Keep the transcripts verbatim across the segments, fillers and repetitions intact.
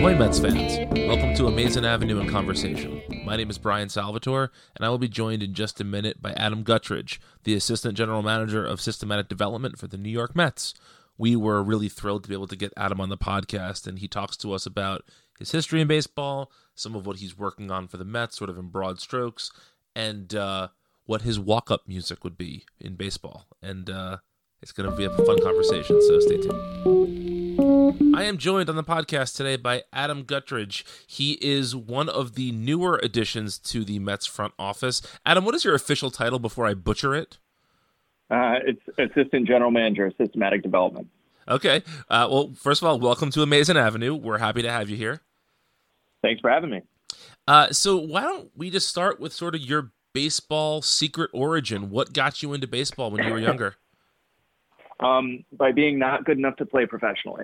Ahoy Mets fans! Welcome to Amazing Avenue in Conversation. My name is Brian Salvatore, and I will be joined in just a minute by Adam Guttridge, the Assistant General Manager of Systematic Development for the New York Mets. We were really thrilled to be able to get Adam on the podcast, and he talks to us about his history in baseball, some of what he's working on for the Mets, sort of in broad strokes, and uh, what his walk-up music would be in baseball. And uh, it's going to be a fun conversation, so stay tuned. I am joined on the podcast today by Adam Guttridge. He is one of the newer additions to the Mets front office. Adam, what is your official title before I butcher it? Uh, it's Assistant General Manager of Systematic Development. Okay. Uh, well, first of all, welcome to Amazing Avenue. We're happy to have you here. Thanks for having me. Uh, so why don't we just start with sort of your baseball secret origin? What got you into baseball when you were younger? Um, by being not good enough to play professionally.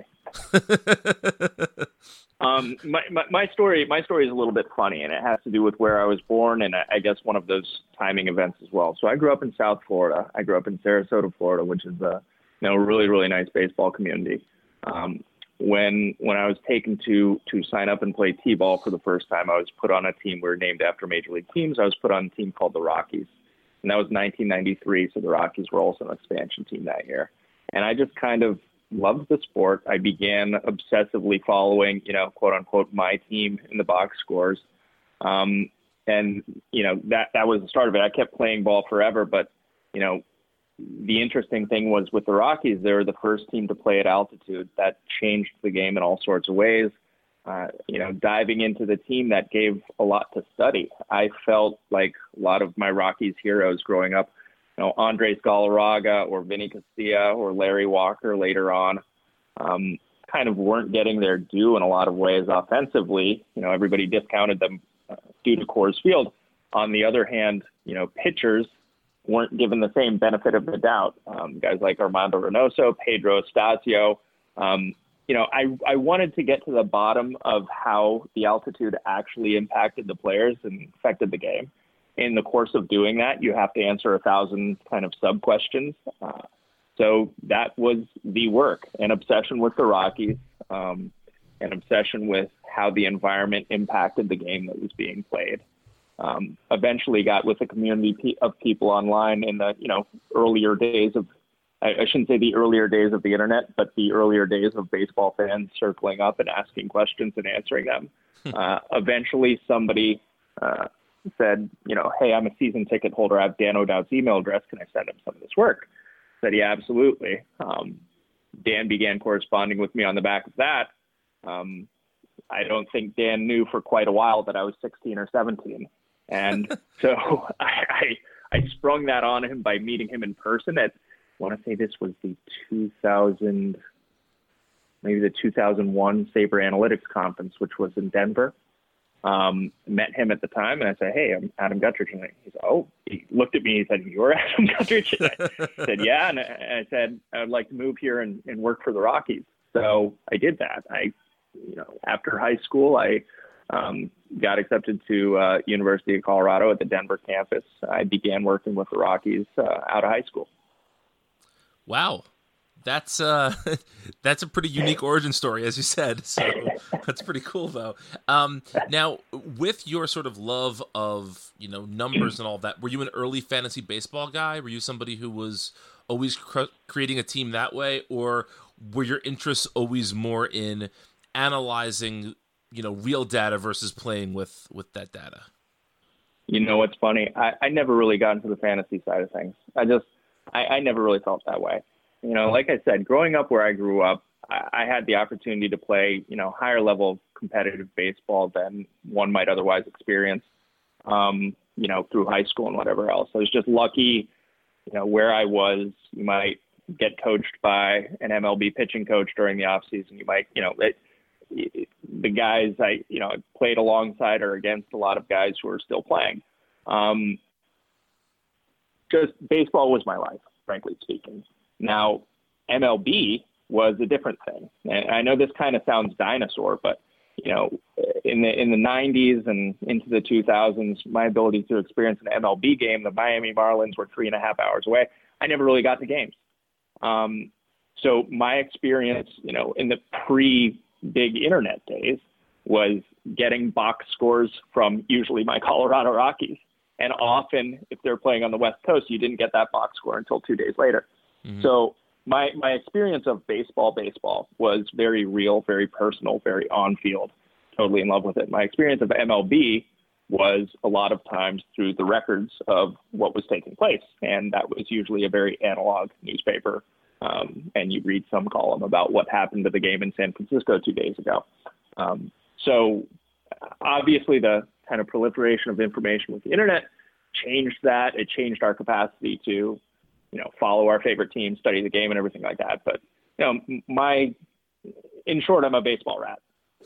um, my, my, my story, my story is a little bit funny, and it has to do with where I was born, and I, I guess one of those timing events as well. So I grew up in South Florida. I grew up in Sarasota, Florida, which is a you know really really nice baseball community. Um, when when I was taken to to sign up and play t-ball for the first time, I was put on a team. We were named after major league teams. I was put on a team called the Rockies, and that was nineteen ninety-three. So the Rockies were also an expansion team that year. And I just kind of loved the sport. I began obsessively following, you know, quote unquote, my team in the box scores. Um, and, you know, that, that was the start of it. I kept playing ball forever. But, you know, the interesting thing was with the Rockies, they were the first team to play at altitude. That changed the game in all sorts of ways. Uh, you know, diving into the team, that gave a lot to study. I felt like a lot of my Rockies heroes growing up, you know, Andres Galarraga or Vinny Castilla or Larry Walker later on, um, kind of weren't getting their due in a lot of ways offensively. You know, everybody discounted them uh, due to Coors Field. On the other hand, you know, pitchers weren't given the same benefit of the doubt. Um, guys like Armando Reynoso, Pedro Estacio. Um, you know, I, I wanted to get to the bottom of how the altitude actually impacted the players and affected the game. In the course of doing that, you have to answer a thousand kind of sub questions. Uh, so that was the work, an obsession with the Rockies, um, an obsession with how the environment impacted the game that was being played. Um, eventually got with a community of people online in the, you know, earlier days of, I, I shouldn't say the earlier days of the internet, but the earlier days of baseball fans circling up and asking questions and answering them. uh, eventually somebody, uh, said, you know, hey, I'm a season ticket holder. I have Dan O'Dowd's email address. Can I send him some of this work? I said, yeah, absolutely. Um, Dan began corresponding with me on the back of that. Um, I don't think Dan knew for quite a while that I was sixteen or seventeen. And so I, I, I sprung that on him by meeting him in person at, I want to say this was the two thousand, maybe the two thousand one Sabre Analytics Conference, which was in Denver. Um, met him at the time, and I said, hey, I'm Adam Guttridge. And he said, oh, he looked at me, he said, you're Adam Guttridge? And I said, yeah. And I said, I would like to move here and, and work for the Rockies. So I did that. I, you know, after high school, I um, got accepted to uh, University of Colorado at the Denver campus. I began working with the Rockies uh, out of high school. Wow. That's uh, that's a pretty unique origin story, as you said. So that's pretty cool, though. Um, now, with your sort of love of you know numbers and all that, were you an early fantasy baseball guy? Were you somebody who was always cr- creating a team that way, or were your interests always more in analyzing you know real data versus playing with with that data? You know what's funny? I, I never really got into the fantasy side of things. I just I, I never really felt that way. You know, like I said, growing up where I grew up, I, I had the opportunity to play, you know, higher level competitive baseball than one might otherwise experience, um, you know, through high school and whatever else. I was just lucky, you know, where I was. You might get coached by an M L B pitching coach during the off season. You might, you know, it, it, the guys I, you know, played alongside or against a lot of guys who are still playing. Um, just baseball was my life, frankly speaking. Now, M L B was a different thing. And I know this kind of sounds dinosaur, but, you know, in the in the nineties and into the two thousands, my ability to experience an M L B game, the Miami Marlins were three and a half hours away. I never really got to games. Um, so my experience, you know, in the pre-big internet days, was getting box scores from usually my Colorado Rockies. And often, if they're playing on the West Coast, you didn't get that box score until two days later. Mm-hmm. So my my experience of baseball, baseball was very real, very personal, very on-field, totally in love with it. My experience of M L B was a lot of times through the records of what was taking place. And that was usually a very analog newspaper. Um, and you read some column about what happened to the game in San Francisco two days ago. Um, so obviously the kind of proliferation of information with the internet changed that. It changed our capacity to, you know, follow our favorite team, study the game and everything like that. But, you know, my, in short, I'm a baseball rat.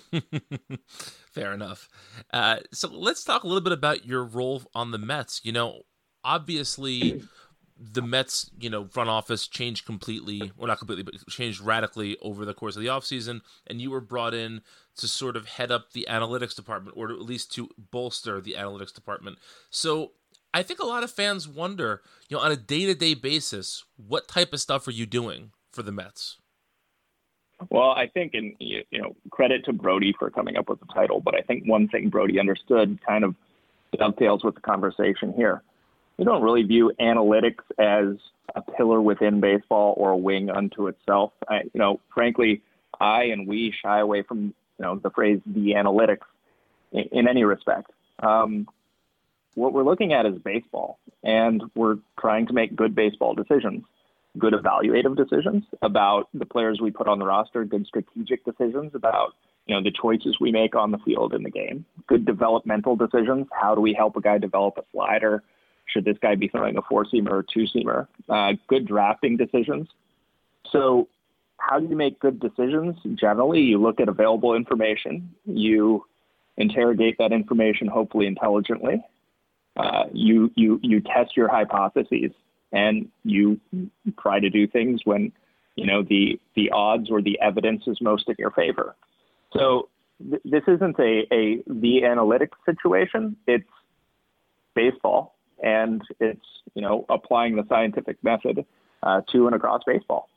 Fair enough. Uh, so let's talk a little bit about your role on the Mets. You know, obviously the Mets, you know, front office changed completely, or not completely, but changed radically over the course of the offseason, and you were brought in to sort of head up the analytics department, or at least to bolster the analytics department. So I think a lot of fans wonder, you know, on a day-to-day basis, what type of stuff are you doing for the Mets? Well, I think, and you know, credit to Brody for coming up with the title, but I think one thing Brody understood kind of dovetails with the conversation here. We don't really view analytics as a pillar within baseball or a wing unto itself. I, you know, frankly, I and we shy away from, you know, the phrase "the analytics" in, in any respect. Um, what we're looking at is baseball, and we're trying to make good baseball decisions. Good evaluative decisions about the players we put on the roster, good strategic decisions about, you know, the choices we make on the field in the game, good developmental decisions. How do we help a guy develop a slider? Should this guy be throwing a four-seamer or two-seamer? Uh, good drafting decisions. So how do you make good decisions? Generally, you look at available information. You interrogate that information, hopefully intelligently. Uh, you, you, you test your hypotheses. And you try to do things when, you know, the the odds or the evidence is most in your favor. So th- this isn't a, a the analytics situation. It's baseball, and it's, you know, applying the scientific method uh, to and across baseball.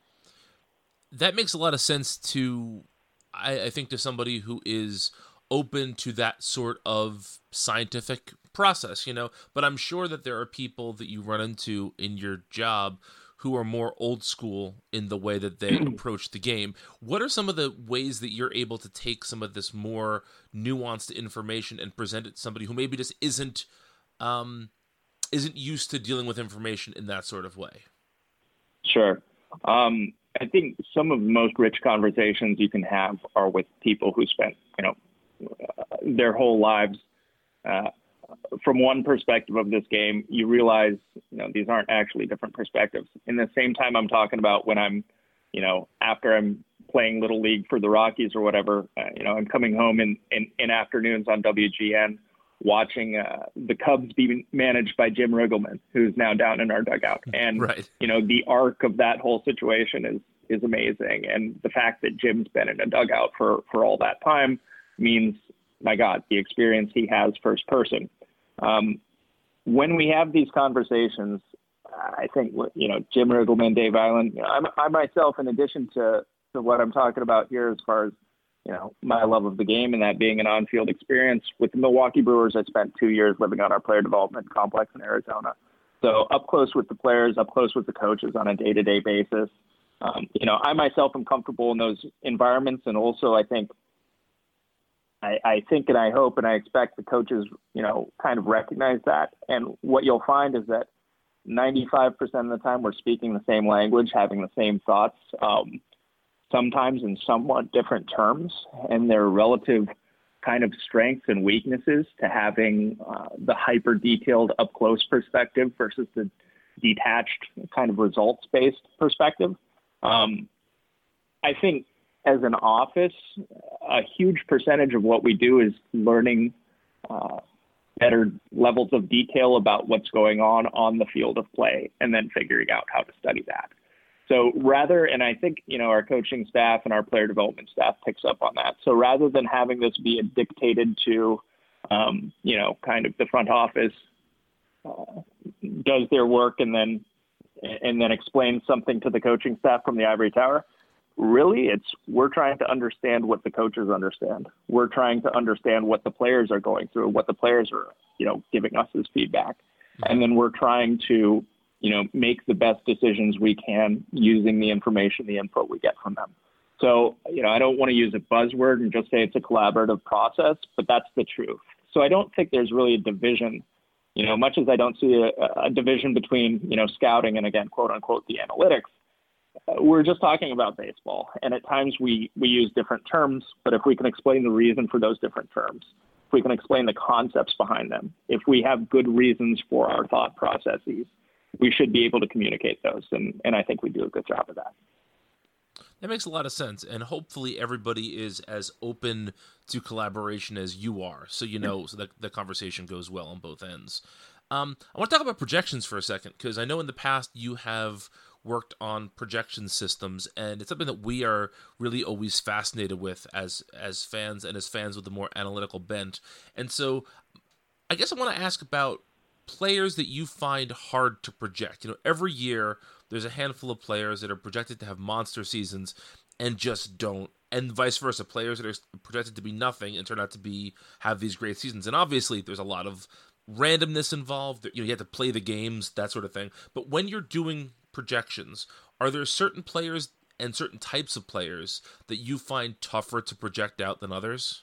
That makes a lot of sense to, I, I think, to somebody who is open to that sort of scientific process, you know, but I'm sure that there are people that you run into in your job who are more old school in the way that they approach the game. What are some of the ways that you're able to take some of this more nuanced information and present it to somebody who maybe just isn't um, isn't used to dealing with information in that sort of way? Sure. Um, I think some of the most rich conversations you can have are with people who spent, you know, their whole lives uh, from one perspective of this game. You realize, you know, these aren't actually different perspectives. In the same time, I'm talking about when I'm, you know, after I'm playing Little League for the Rockies or whatever, uh, you know, I'm coming home in, in, in afternoons on W G N watching uh, the Cubs be managed by Jim Riggleman, who's now down in our dugout. And, right. you know, the arc of that whole situation is, is amazing. And the fact that Jim's been in a dugout for, for all that time means, my God, the experience he has first person. Um, when we have these conversations, I think, you know, Jim Riggleman, Dave Island, you know, I, I myself, in addition to, to what I'm talking about here, as far as, you know, my love of the game and that being an on-field experience with the Milwaukee Brewers, I spent two years living on our player development complex in Arizona. So up close with the players, up close with the coaches on a day-to-day basis. Um, you know, I myself am comfortable in those environments. And also, I think, I, I think and I hope and I expect the coaches, you know, kind of recognize that. And what you'll find is that ninety-five percent of the time we're speaking the same language, having the same thoughts, um, sometimes in somewhat different terms, and their relative kind of strengths and weaknesses to having uh, the hyper-detailed up-close perspective versus the detached kind of results-based perspective. Um, I think as an office, a huge percentage of what we do is learning uh, better levels of detail about what's going on on the field of play and then figuring out how to study that. So rather, and I think, you know, our coaching staff and our player development staff picks up on that. So rather than having this be dictated to, um, you know, kind of the front office uh, does their work and then and then explains something to the coaching staff from the ivory tower, really, it's we're trying to understand what the coaches understand. We're trying to understand what the players are going through, what the players are, you know, giving us as feedback. Mm-hmm. And then we're trying to, you know, make the best decisions we can using the information, the input we get from them. So, you know, I don't want to use a buzzword and just say it's a collaborative process, but that's the truth. So I don't think there's really a division, you know, much as I don't see a, a division between, you know, scouting and, again, quote unquote, the analytics. Uh, we're just talking about baseball. And at times we, we use different terms, but if we can explain the reason for those different terms, if we can explain the concepts behind them, if we have good reasons for our thought processes, we should be able to communicate those. And, and I think we do a good job of that. That makes a lot of sense, and hopefully everybody is as open to collaboration as you are, so you know, so that the conversation goes well on both ends. Um, I want to talk about projections for a second, because I know in the past you have worked on projection systems, and it's something that we are really always fascinated with as as fans and as fans with a more analytical bent. And so I guess I want to ask about players that you find hard to project. You know, every year there's a handful of players that are projected to have monster seasons and just don't, and vice versa. Players that are projected to be nothing and turn out to be have these great seasons. And obviously, there's a lot of randomness involved. You know, you have to play the games, that sort of thing. But when you're doing projections, are there certain players and certain types of players that you find tougher to project out than others?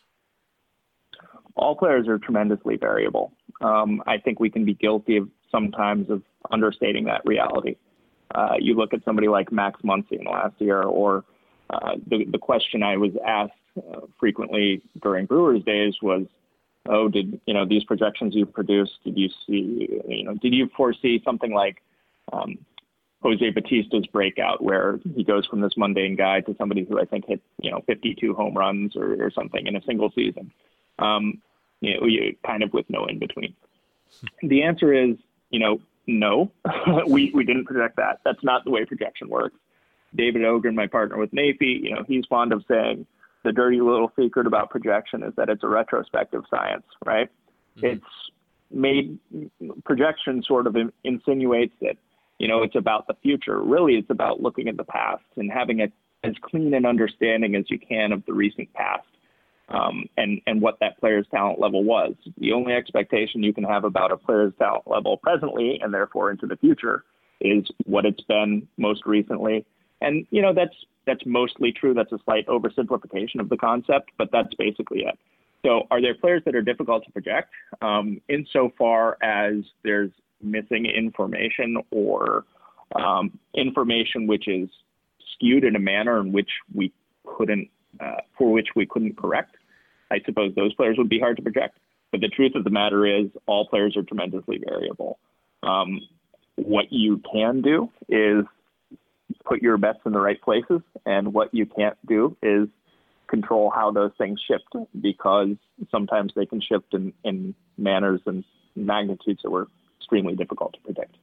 All players are tremendously variable. Um, I think we can be guilty of sometimes of understating that reality. Uh, you look at somebody like Max Muncy in the last year, or uh, the, the question I was asked uh, frequently during Brewers days was, oh, did, you know, these projections you produced, did you see, you know, did you foresee something like um, Jose Bautista's breakout, where he goes from this mundane guy to somebody who I think hit, you know, fifty-two home runs or, or something in a single season, um, you know, you, kind of with no in between. The answer is, you know, no, we, we didn't project that. That's not the way projection works. David Ogren, my partner with NAFI, you know, he's fond of saying the dirty little secret about projection is that it's a retrospective science, right? Mm-hmm. It's made projection sort of insinuates that, you know, it's about the future. Really, it's about looking at the past and having a, as clean an understanding as you can of the recent past. Um, and, and what that player's talent level was. The only expectation you can have about a player's talent level presently and therefore into the future is what it's been most recently. And, you know, that's that's mostly true. That's a slight oversimplification of the concept, but that's basically it. So are there players that are difficult to project? Um, insofar as there's missing information or um, information which is skewed in a manner in which we couldn't Uh, for which we couldn't correct, I suppose those players would be hard to project. But the truth of the matter is all players are tremendously variable. Um, what you can do is put your bets in the right places, and what you can't do is control how those things shift, because sometimes they can shift in, in manners and magnitudes that were extremely difficult to predict.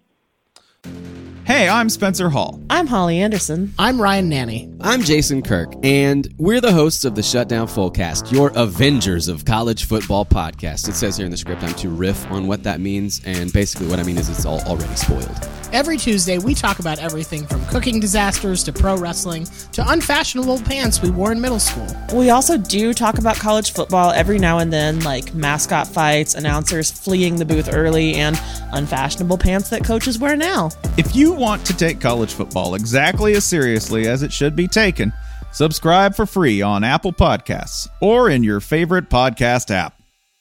Hey, I'm Spencer Hall. I'm Holly Anderson. I'm Ryan Nanny. I'm Jason Kirk, and we're the hosts of the Shutdown Fullcast, your Avengers of College Football podcast. It says here in the script I'm to riff on what that means, and basically what I mean is it's all already spoiled. Every Tuesday, we talk about everything from cooking disasters to pro wrestling to unfashionable pants we wore in middle school. We also do talk about college football every now and then, like mascot fights, announcers fleeing the booth early, and unfashionable pants that coaches wear now. If you want to take college football exactly as seriously as it should be taken, subscribe for free on Apple Podcasts or in your favorite podcast app.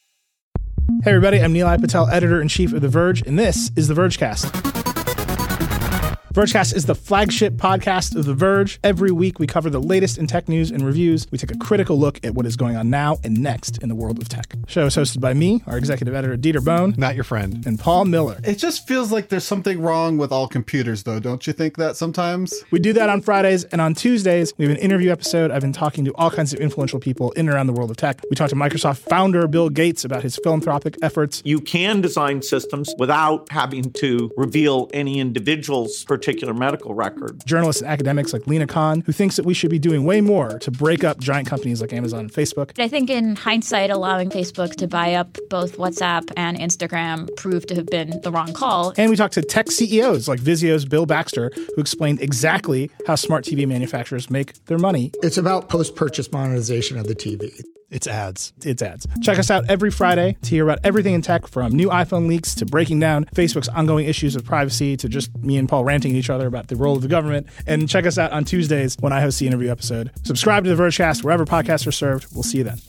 Hey everybody, I'm Nilay Patel, editor-in-chief of The Verge, and this is The Vergecast. Vergecast is the flagship podcast of The Verge. Every week, we cover the latest in tech news and reviews. We take a critical look at what is going on now and next in the world of tech. The show is hosted by me, our executive editor, Dieter Bohn. Not your friend. And Paul Miller. It just feels like there's something wrong with all computers, though. Don't you think that sometimes? We do that on Fridays, and on Tuesdays, we have an interview episode. I've been talking to all kinds of influential people in and around the world of tech. We talked to Microsoft founder Bill Gates about his philanthropic efforts. You can design systems without having to reveal any individual's particular particular medical record. Journalists and academics like Lena Khan, who thinks that we should be doing way more to break up giant companies like Amazon and Facebook. I think in hindsight, allowing Facebook to buy up both WhatsApp and Instagram proved to have been the wrong call. And we talked to tech C E Os like Vizio's Bill Baxter, who explained exactly how smart T V manufacturers make their money. It's about post-purchase monetization of the T V. It's ads. It's ads. Check us out every Friday to hear about everything in tech, from new iPhone leaks to breaking down Facebook's ongoing issues with privacy to just me and Paul ranting at each other about the role of the government. And check us out on Tuesdays when I host the interview episode. Subscribe to the Vergecast wherever podcasts are served. We'll see you then.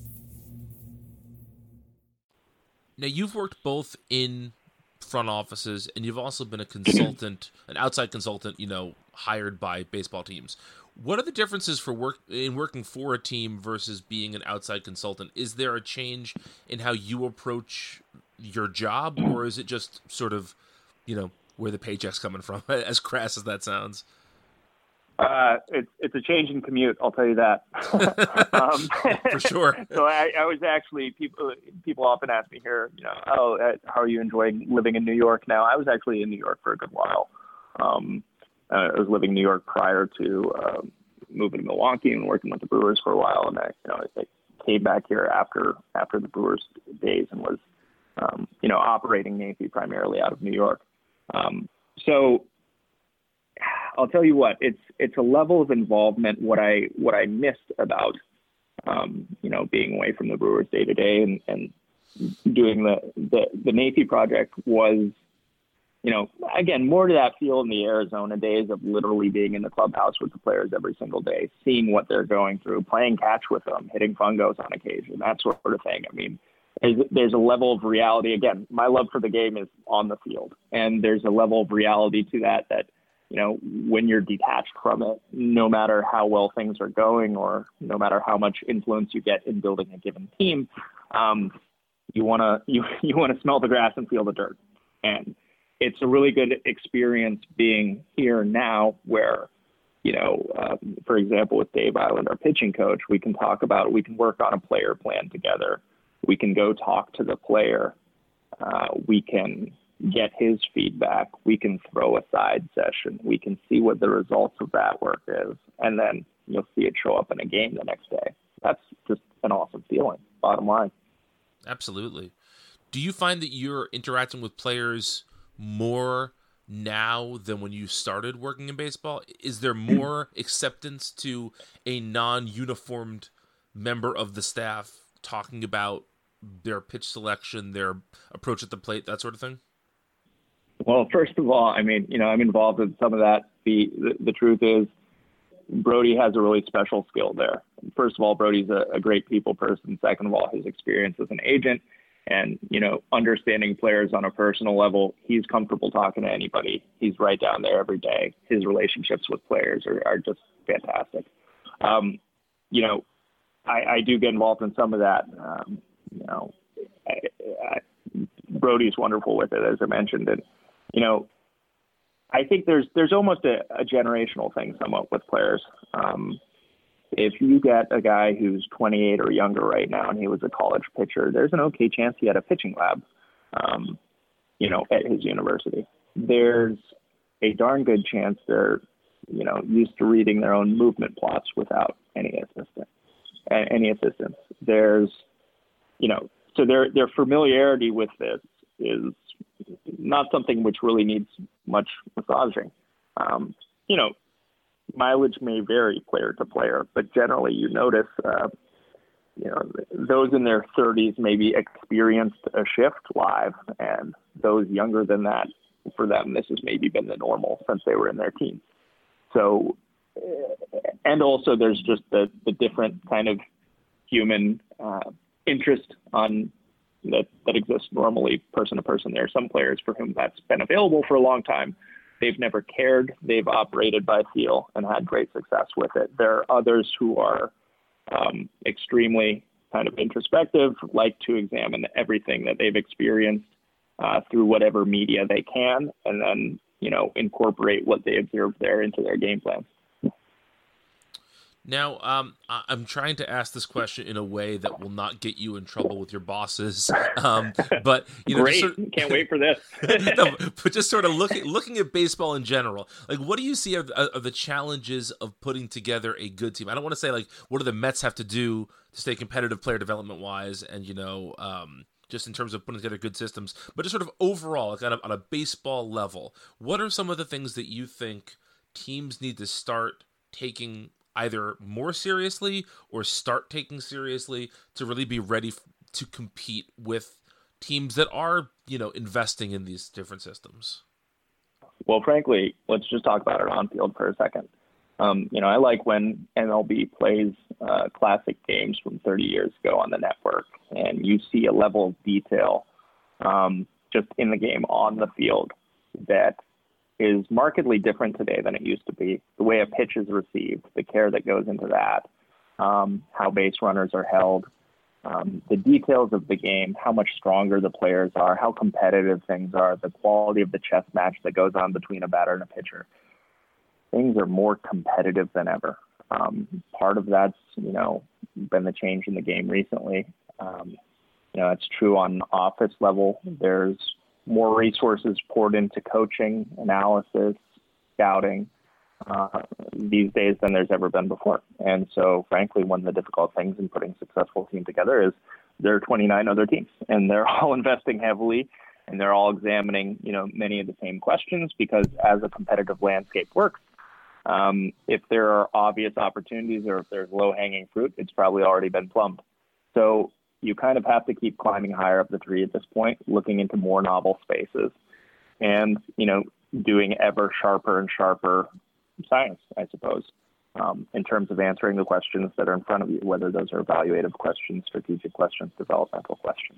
Now, you've worked both in front offices and you've also been a consultant, an outside consultant, you know, hired by baseball teams. What are the differences for work in working for a team versus being an outside consultant? Is there a change in how you approach your job, or is it just sort of, you know, where the paycheck's coming from, as crass as that sounds? Uh, it's it's a change in commute, I'll tell you that. um, For sure. So I, I was actually, people people often ask me here, you know, oh, how are you enjoying living in New York now? I was actually in New York for a good while. Um, uh, I was living in New York prior to um, moving to Milwaukee and working with the Brewers for a while. And I, you know, I came back here after after the Brewers days and was, um, you know, operating Navy primarily out of New York. Um, so I'll tell you what, it's it's a level of involvement. What I what I missed about, um, you know, being away from the Brewers day to day and and doing the the the Navy project was, you know, again, more to that feel in the Arizona days of literally being in the clubhouse with the players every single day, seeing what they're going through, playing catch with them, hitting fungos on occasion, that sort of thing. I mean, there's, there's a level of reality. Again, my love for the game is on the field, and there's a level of reality to that that, you know, when you're detached from it, no matter how well things are going or no matter how much influence you get in building a given team, um, you want to you, you want to smell the grass and feel the dirt. And it's a really good experience being here now where, you know, uh, for example, with Dave Island, our pitching coach, we can talk about, we can work on a player plan together. We can go talk to the player. Uh, we can get his feedback. We can throw a side session. We can see what the results of that work is. And then you'll see it show up in a game the next day. That's just an awesome feeling, bottom line. Absolutely. Do you find that you're interacting with players more now than when you started working in baseball? Is there more acceptance to a non-uniformed member of the staff talking about their pitch selection, their approach at the plate, that sort of thing? Well, first of all, I mean, you know, I'm involved in some of that. The, the, the truth is Brody has a really special skill there. First of all, Brody's a, a great people person. Second of all, his experience as an agent and, you know, understanding players on a personal level, he's comfortable talking to anybody. He's right down there every day. His relationships with players are, are just fantastic. Um, you know, I, I do get involved in some of that. Um, you know, I, I, Brody's wonderful with it, as I mentioned. And, you know, I think there's there's almost a, a generational thing somewhat with players. Um, if you get a guy who's twenty-eight or younger right now and he was a college pitcher, there's an okay chance he had a pitching lab, um, you know, at his university. There's a darn good chance they're, you know, used to reading their own movement plots without any assistance. Any assistance. There's, you know, so their their familiarity with this is not something which really needs much massaging. Um, you know, mileage may vary player to player, but generally you notice, uh, you know, those in their thirties maybe experienced a shift live, and those younger than that, for them, this has maybe been the normal since they were in their teens. So, and also there's just the, the different kind of human uh, interest on that, that exists normally person to person. There are some players for whom that's been available for a long time. They've never cared. They've operated by feel and had great success with it. There are others who are um, extremely kind of introspective, like to examine everything that they've experienced uh, through whatever media they can, and then, you know, incorporate what they observed there into their game plans. Now, um, I- I'm trying to ask this question in a way that will not get you in trouble with your bosses. Um, but you know, Great, just sort of, can't wait for this. no, but just sort of looking looking at baseball in general, like what do you see are, are the challenges of putting together a good team? I don't want to say like what do the Mets have to do to stay competitive player development wise, and you know, um, just in terms of putting together good systems, but just sort of overall, like on a, on a baseball level, what are some of the things that you think teams need to start taking either more seriously or start taking seriously to really be ready f- to compete with teams that are, you know, investing in these different systems? Well, frankly, let's just talk about it on field for a second. Um, you know, I like when M L B plays uh, classic games from thirty years ago on the network, and you see a level of detail um, just in the game on the field that is markedly different today than it used to be. The way a pitch is received, the care that goes into that, um, how base runners are held, um, the details of the game, how much stronger the players are, how competitive things are, the quality of the chess match that goes on between a batter and a pitcher. Things are more competitive than ever. Um, part of that's, you know, been the change in the game recently. Um, you know, it's true on office level. There's more resources poured into coaching, analysis, scouting uh, these days than there's ever been before. And so, frankly, one of the difficult things in putting a successful team together is there are twenty-nine other teams, and they're all investing heavily, and they're all examining, you know, many of the same questions, because as a competitive landscape works, um, if there are obvious opportunities or if there's low-hanging fruit, it's probably already been plumbed. So you kind of have to keep climbing higher up the tree at this point, looking into more novel spaces and, you know, doing ever sharper and sharper science, I suppose, um, in terms of answering the questions that are in front of you, whether those are evaluative questions, strategic questions, developmental questions.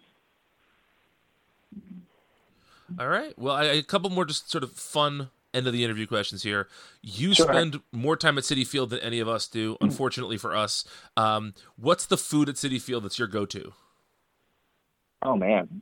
All right. Well, I, a couple more just sort of fun end of the interview questions here. You Sure. spend more time at Citi Field than any of us do, unfortunately for us. Um, what's the food at Citi Field that's your go-to? Oh, man.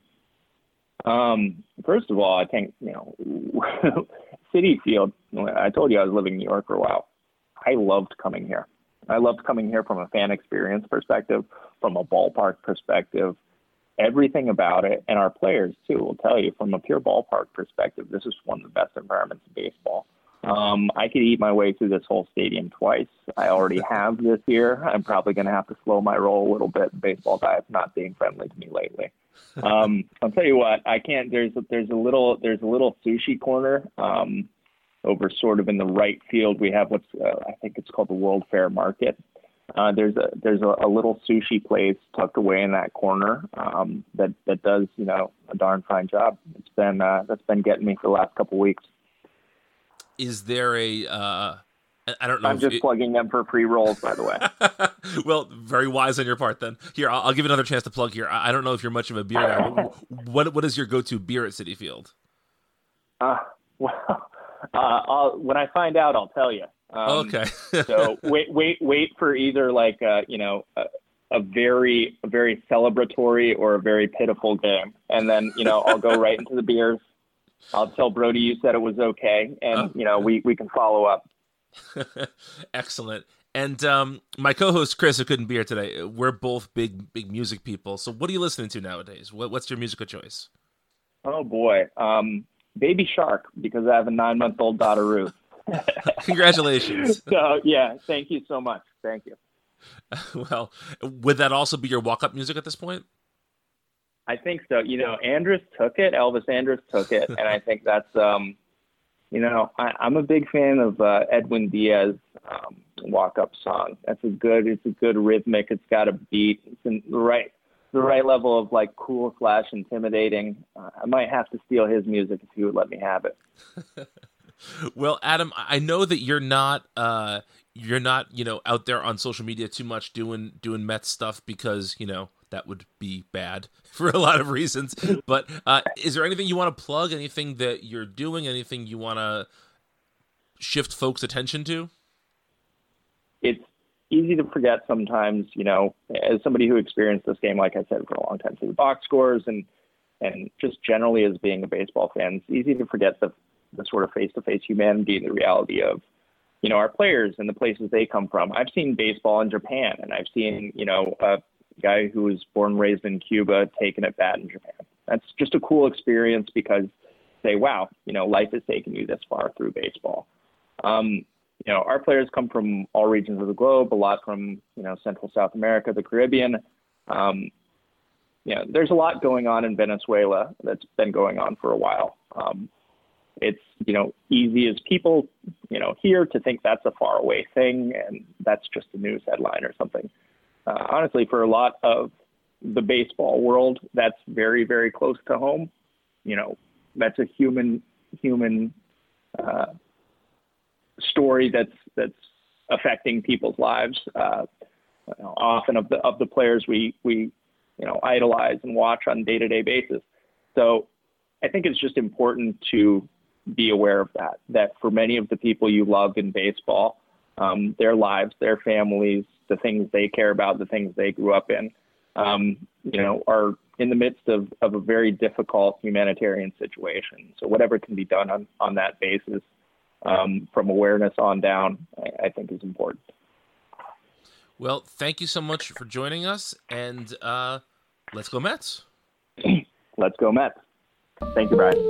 Um, first of all, I think, you know, Citi Field, I told you I was living in New York for a while. I loved coming here. I loved coming here from a fan experience perspective, from a ballpark perspective, everything about it. And our players, too, will tell you from a pure ballpark perspective, this is one of the best environments in baseball. Um, I could eat my way through this whole stadium twice. I already have this year. I'm probably going to have to slow my roll a little bit. Baseball diet's not being friendly to me lately. Um, I'll tell you what, I can't, there's, there's a little, there's a little sushi corner, um, over sort of in the right field. We have what's, uh, I think it's called the World Fair Market. Uh, there's a, there's a, a little sushi place tucked away in that corner, um, that, that does, you know, a darn fine job. It's been, uh, that's been getting me for the last couple of weeks. Is there a, uh, I don't know. I'm just it, plugging them for free rolls, by the way. Well, very wise on your part then. Here, I'll, I'll give you another chance to plug here. I, I don't know if you're much of a beer guy. What, what is your go-to beer at Citi Field? Uh, well, uh, I'll, when I find out, I'll tell you. Um, okay. So wait, wait, wait for either like, uh, you know, a, a very, a very celebratory or a very pitiful game. And then, you know, I'll go right into the beers. I'll tell Brody you said it was okay. And, oh. you know, we, we can follow up. Excellent. And um, my co-host Chris, who couldn't be here today, we're both big, big music people. So what are you listening to nowadays? What, what's your musical choice? Oh, boy. Um, Baby Shark, because I have a nine-month-old daughter, Ruth. Congratulations. So, yeah, thank you so much. Thank you. Well, would that also be your walk-up music at this point? I think so. You know, Andrus took it. Elvis Andrus took it. And I think that's, um, you know, I, I'm a big fan of uh, Edwin Diaz um, walk-up song. That's a good, it's a good rhythmic. It's got a beat. It's in the right, the right level of like cool slash intimidating. Uh, I might have to steal his music if he would let me have it. Well, Adam, I know that you're not, uh, you're not, you know, out there on social media too much doing doing Mets stuff because, you know, that would be bad for a lot of reasons. But uh, is there anything you want to plug? Anything that you're doing? Anything you want to shift folks' attention to? It's easy to forget sometimes, you know, as somebody who experienced this game, like I said, for a long time through the box scores and and just generally as being a baseball fan, it's easy to forget the the sort of face-to-face humanity, the reality of, you know, our players and the places they come from. I've seen baseball in Japan, and I've seen, you know, a guy who was born and raised in Cuba taking it bad in Japan. That's just a cool experience because say, wow, you know, life has taken you this far through baseball. Um, you know, our players come from all regions of the globe, a lot from, you know, Central South America, the Caribbean. Um, you know, there's a lot going on in Venezuela that's been going on for a while. Um, it's, you know, easy as people, you know, here to think that's a far away thing and that's just a news headline or something. Uh, honestly, for a lot of the baseball world, that's very, very close to home. You know, that's a human, human uh, story that's that's affecting people's lives. Uh, you know, often of the of the players we we you know idolize and watch on a day-to-day basis. So I think it's just important to be aware of that. That for many of the people you love in baseball, um, their lives, their families, the things they care about, the things they grew up in, um, you know, are in the midst of, of a very difficult humanitarian situation. So whatever can be done on, on that basis, um, from awareness on down, I, I think is important. Well, thank you so much for joining us, and uh, let's go Mets. Let's go Mets. Thank you, Brian.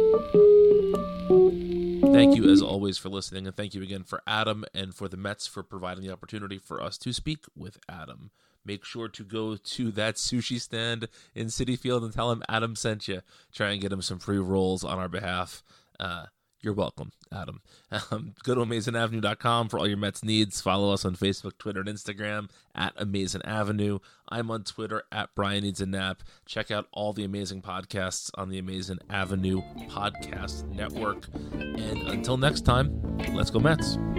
Thank you, as always, for listening, and thank you again for Adam and for the Mets for providing the opportunity for us to speak with Adam. Make sure to go to that sushi stand in Citi Field and tell him Adam sent you. Try and get him some free rolls on our behalf. Uh, you're welcome, Adam. Um, go to amazing avenue dot com for all your Mets needs. Follow us on Facebook, Twitter, and Instagram at Amazing Avenue. I'm on Twitter at Brian Needs a Nap. Check out all the amazing podcasts on the Amazing Avenue Podcast Network. And until next time, let's go Mets.